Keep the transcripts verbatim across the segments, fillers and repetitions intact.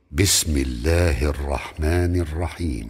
بسم الله الرحمن الرحيم.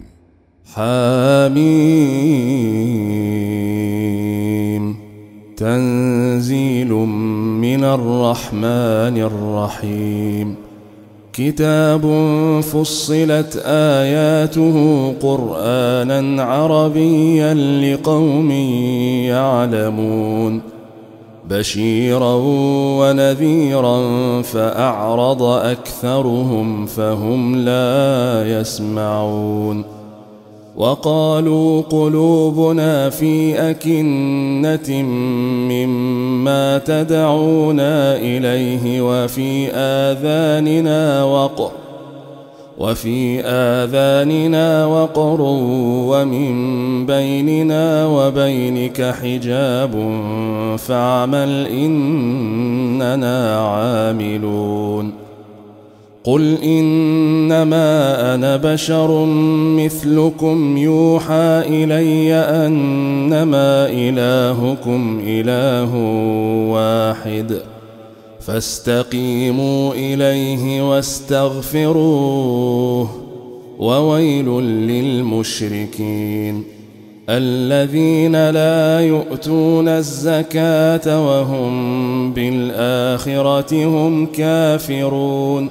حميم. تنزيل من الرحمن الرحيم. كتاب فصلت آياته قرآنا عربيا لقوم يعلمون بشيرا ونذيرا فأعرض أكثرهم فهم لا يسمعون. وقالوا قلوبنا في أكنة مما تدعونا إليه وفي آذاننا وقر وفي آذاننا وقر ومن بيننا وبينك حجاب فاعمل إننا عاملون. قل إنما أنا بشر مثلكم يوحى إلي أنما إلهكم إله واحد فاستقيموا إليه واستغفروه وويل للمشركين الذين لا يؤتون الزكاة وهم بالآخرة هم كافرون.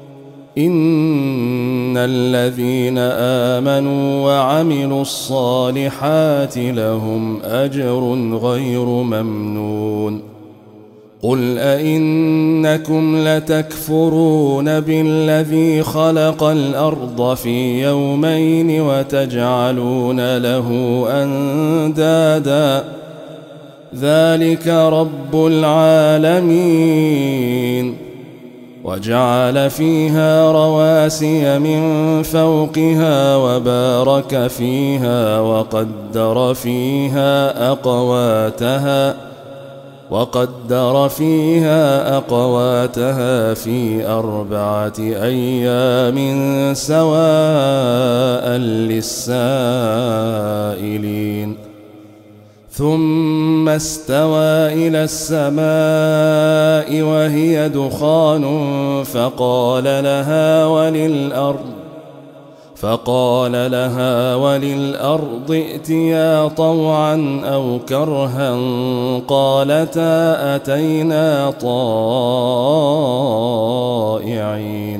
إن الذين آمنوا وعملوا الصالحات لهم أجر غير ممنون. قل أئنكم لتكفرون بالذي خلق الأرض في يومين وتجعلون له أندادا ذلك رب العالمين. وجعل فيها رواسي من فوقها وبارك فيها وقدر فيها أقواتها وقدر فيها أقواتها في أربعة أيام سواء للسائلين. ثم استوى إلى السماء وهي دخان فقال لها وللأرض فقال لها وللأرض ائتيا طوعا أو كرها قالتا أتينا طائعين.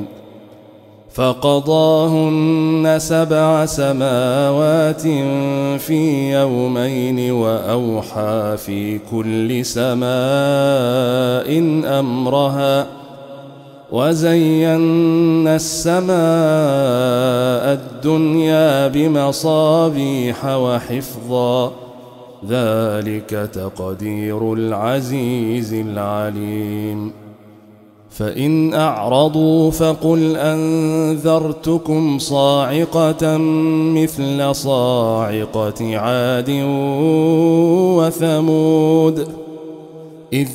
فقضاهن سبع سماوات في يومين وأوحى في كل سماء أمرها وزينا السماء الدنيا بمصابيح وحفظا ذلك تقدير العزيز العليم. فإن أعرضوا فقل أنذرتكم صاعقة مثل صاعقة عاد وثمود إذ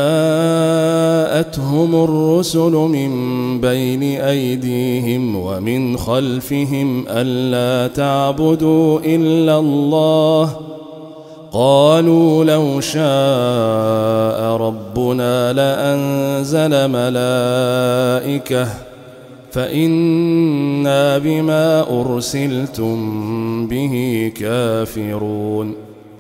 جاءتهم الرسل من بين أيديهم ومن خلفهم ألا تعبدوا إلا الله قالوا لو شاء ربنا لأنزل ملائكة فإنا بما أرسلتم به كافرون.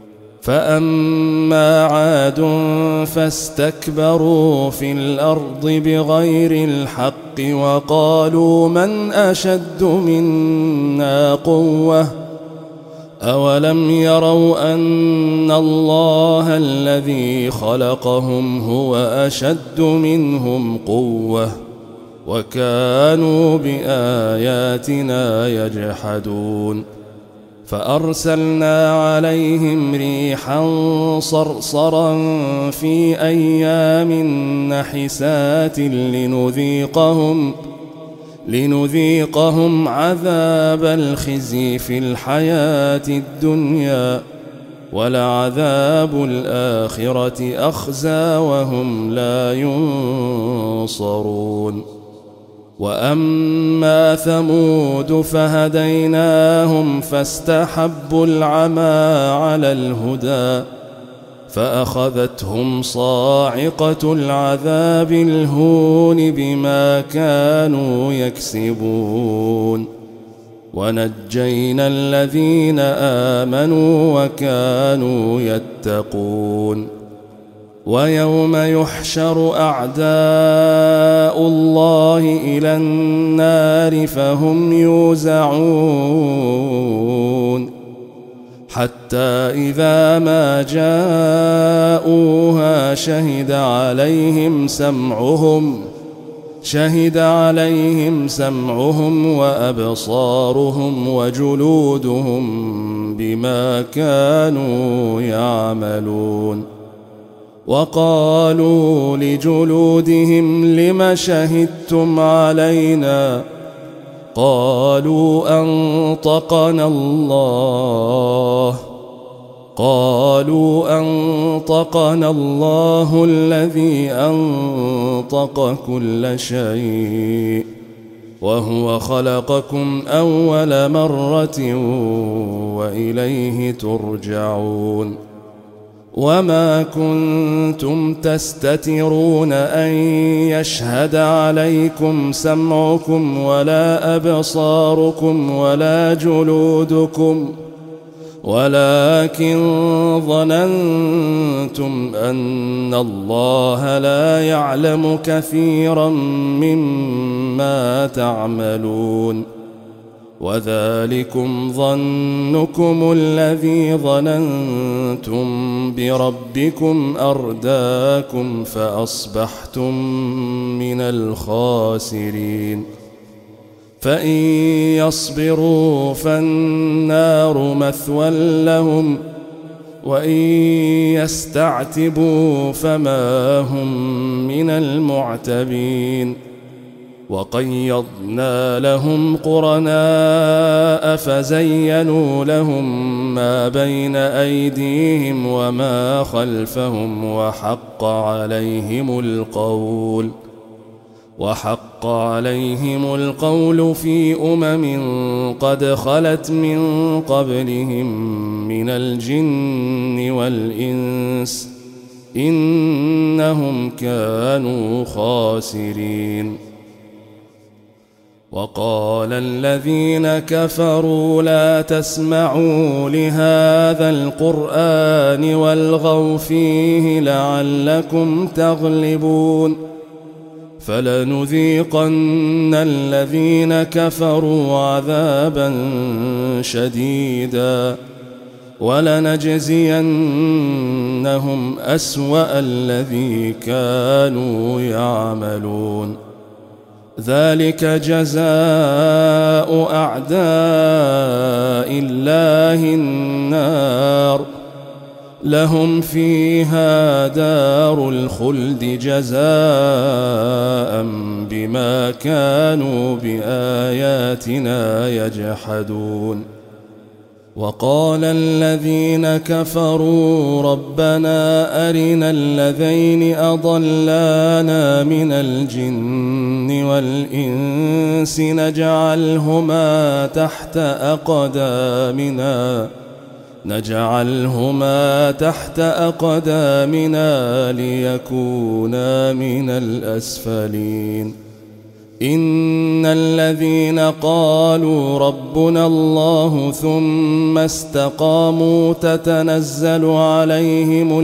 فأما عاد فاستكبروا في الأرض بغير الحق وقالوا من أشد منا قوة أولم يروا أن الله الذي خلقهم هو أشد منهم قوة وكانوا بآياتنا يجحدون. فأرسلنا عليهم ريحا صرصرا في أيام نحسات لنذيقهم لنذيقهم عذاب الخزي في الحياة الدنيا ولعذاب الآخرة أخزى وهم لا ينصرون. وأما ثمود فهديناهم فاستحبوا العمى على الهدى فأخذتهم صاعقة العذاب الهون بما كانوا يكسبون ونجينا الذين آمنوا وكانوا يتقون ويوم يحشر أعداء الله إلى النار فهم يوزعون حتى إذا ما جاءوها شهد عليهم سمعهم شهد عليهم سمعهم وأبصارهم وجلودهم بما كانوا يعملون وقالوا لجلودهم لم شهدتم علينا قالوا أنطقنا الله قالوا أنطقنا الله الذي أنطق كل شيء وهو خلقكم أول مرة وإليه ترجعون وما كنتم تستترون أن يشهد عليكم سمعكم ولا أبصاركم ولا جلودكم ولكن ظننتم أن الله لا يعلم كثيرا مما تعملون وذلكم ظنكم الذي ظننتم بربكم أرداكم فأصبحتم من الخاسرين فإن يصبروا فالنار مثوى لهم وإن يستعتبوا فما هم من المعتبين وقيضنا لهم قرناء فزينوا لهم ما بين أيديهم وما خلفهم وحق عليهم القول وحق عليهم القول في أمم قد خلت من قبلهم من الجن والإنس إنهم كانوا خاسرين وقال الذين كفروا لا تسمعوا لهذا القرآن والغوا فيه لعلكم تغلبون فلنذيقن الذين كفروا عذابا شديدا ولنجزينهم أسوأ الذي كانوا يعملون ذلك جزاء أعداء الله النار لهم فيها دار الخلد جزاء بما كانوا بآياتنا يجحدون وقال الذين كفروا ربنا أرنا الذين أضلانا من الجن والإنس نجعلهما تحت أقدامنا نجعلهما تحت أقدامنا ليكونا من الأسفلين إن الذين قالوا ربنا الله ثم استقاموا تتنزل عليهم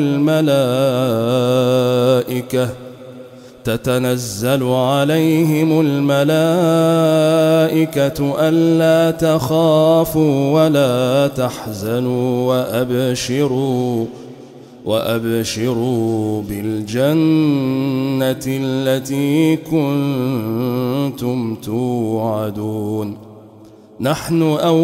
الملائكة تتنزل عليهم الملائكة ألا تخافوا ولا تحزنوا وأبشروا وأبشروا بالجنة التي كنتم توعدون نحن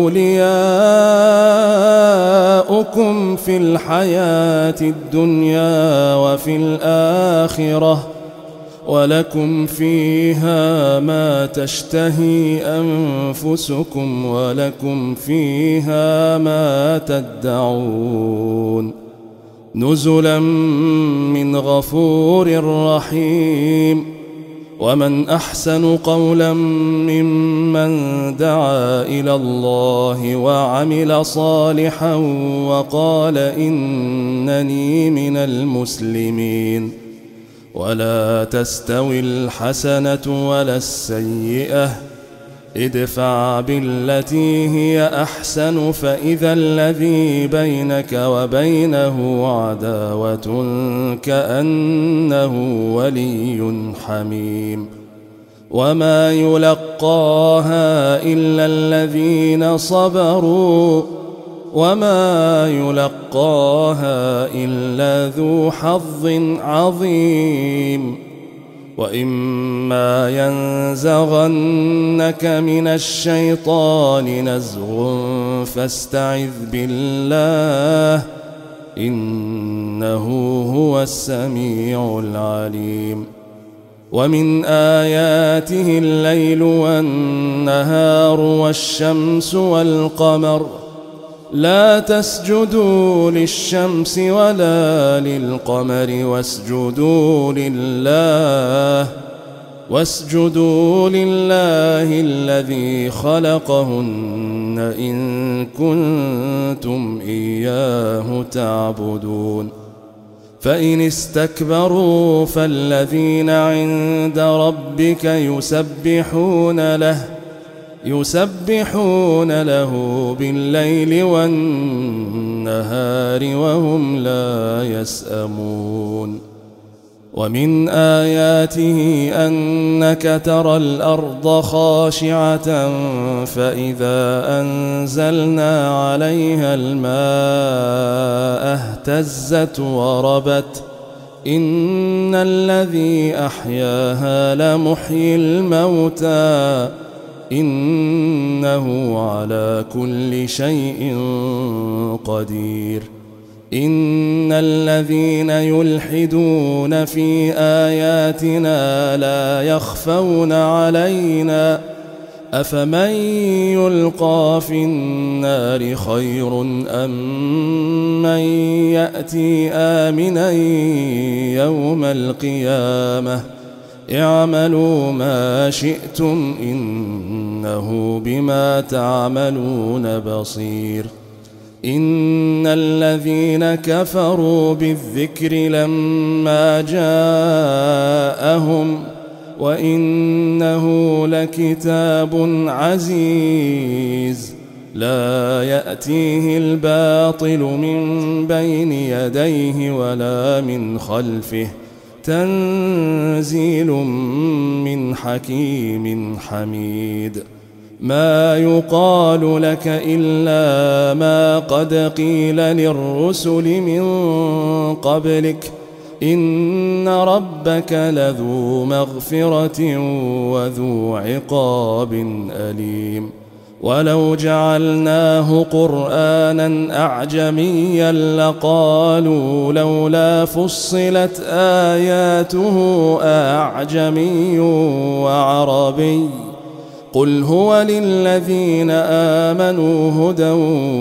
أولياؤكم في الحياة الدنيا وفي الآخرة ولكم فيها ما تشتهي أنفسكم ولكم فيها ما تدعون نزلا من غفور رحيم ومن أحسن قولا ممن دعا إلى الله وعمل صالحا وقال إنني من المسلمين. ولا تستوي الحسنة ولا السيئة، ادفع بالتي هي أحسن فإذا الذي بينك وبينه عداوة كأنه ولي حميم. وما يلقاها إلا الذين صبروا وما يلقاها إلا ذو حظ عظيم. وإما ينزغنك من الشيطان نزغ فاستعذ بالله إنه هو السميع العليم. ومن آياته الليل والنهار والشمس والقمر، لا تسجدوا للشمس ولا للقمر واسجدوا لله واسجدوا لله الذي خلقهن إن كنتم إياه تعبدون. فإن استكبروا فالذين عند ربك يسبحون له يسبحون له بالليل والنهار وهم لا يسأمون. ومن آياته أنك ترى الأرض خاشعة فإذا أنزلنا عليها الماء اهتزت وربت إن الذي أحياها لمحيي الموتى إنه على كل شيء قدير. إن الذين يلحدون في آياتنا لا يخفون علينا أفمن يلقى في النار خير أم من يأتي آمنا يوم القيامة اعملوا ما شئتم إنه بما تعملون بصير. إن الذين كفروا بالذكر لما جاءهم وإنه لكتاب عزيز لا يأتيه الباطل من بين يديه ولا من خلفه تنزيل من حكيم حميد. ما يقال لك إلا ما قد قيل للرسل من قبلك إن ربك لذو مغفرة وذو عقاب أليم. ولو جعلناه قرآنا أعجميا لقالوا لولا فصلت آياته أعجمي وعربي قل هو للذين آمنوا هدى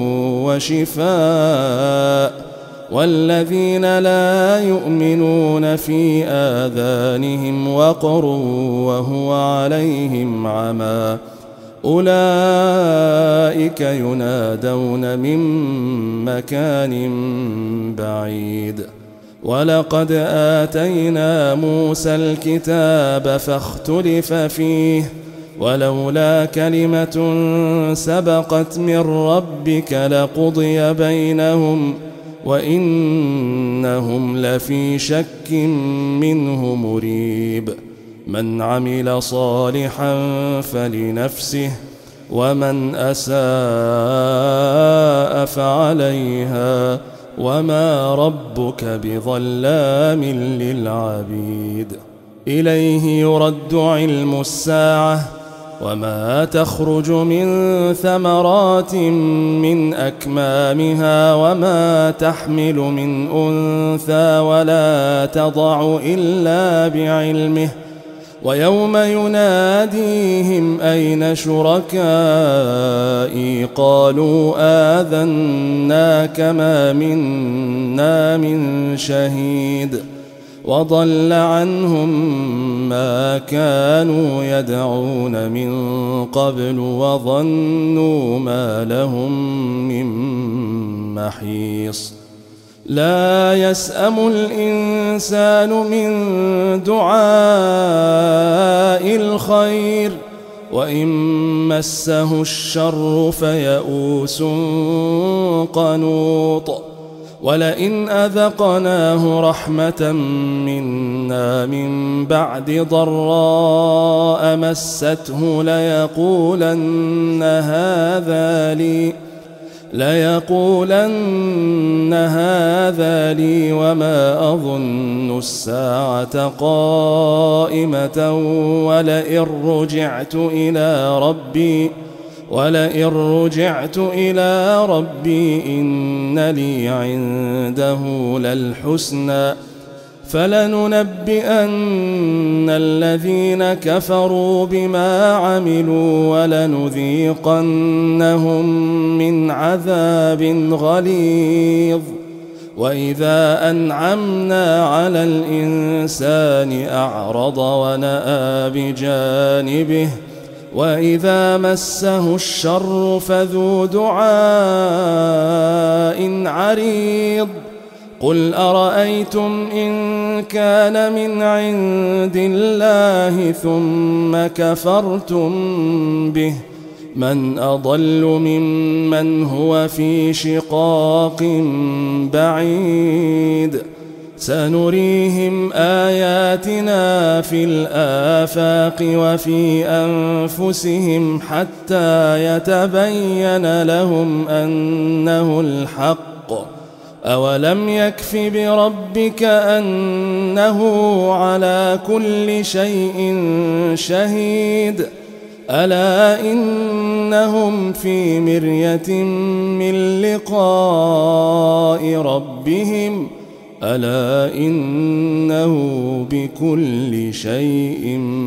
وشفاء والذين لا يؤمنون في آذانهم وقر وهو عليهم عمى أولئك ينادون من مكان بعيد. ولقد آتينا موسى الكتاب فاختلف فيه ولولا كلمة سبقت من ربك لقضي بينهم وإنهم لفي شك منه مريب. من عمل صالحا فلنفسه ومن أساء فعليها وما ربك بظلام للعبيد. إليه يرد علم الساعة وما تخرج من ثمرات من أكمامها وما تحمل من أنثى ولا تضع إلا بعلمه ويوم يناديهم أين شركائي قالوا آذناك ما منا من شهيد وضل عنهم ما كانوا يدعون من قبل وظنوا ما لهم من محيص لا يسأم الإنسان من دعاء الخير وإن مسه الشر فيئوس قنوط ولئن أذقناه رحمة منا من بعد ضراء مسته ليقولن هذا لي ليقولن هذا لي وما أظن الساعة قائمة ولئن رجعت إلى ربي ولئن رجعت إلى ربي إن لي عنده للحسنى فلننبئن الذين كفروا بما عملوا ولنذيقنهم من عذاب غليظ وإذا أنعمنا على الإنسان أعرض ونأى بجانبه وإذا مسه الشر فذو دعاء عريض قل أرأيتم إن كان من عند الله ثم كفرتم به من أضل ممن هو في شقاق بعيد سنريهم آياتنا في الآفاق وفي أنفسهم حتى يتبين لهم أنه الحق أولم يكف بربك أنه على كل شيء شهيد ألا إنهم في مرية من لقاء ربهم ألا إنه بكل شيء